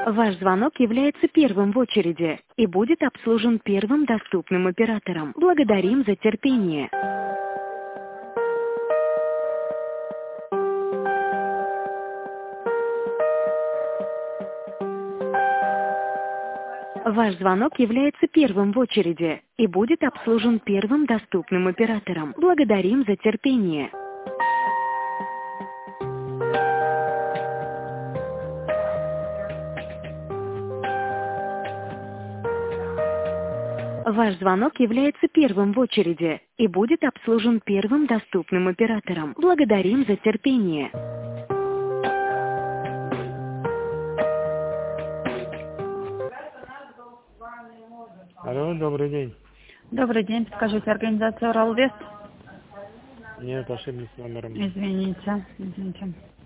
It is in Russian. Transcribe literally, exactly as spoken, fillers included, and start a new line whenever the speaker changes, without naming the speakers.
Ваш звонок является первым в очереди и будет обслужен первым доступным оператором. Благодарим за терпение. Ваш звонок является первым в очереди и будет обслужен первым доступным оператором. Благодарим за терпение. Ваш звонок является первым в очереди и будет обслужен первым доступным оператором. Благодарим за терпение.
Алло, добрый день.
Добрый день, скажите, организация Уралвест?
Нет, ошиблись номером.
Извините, извините.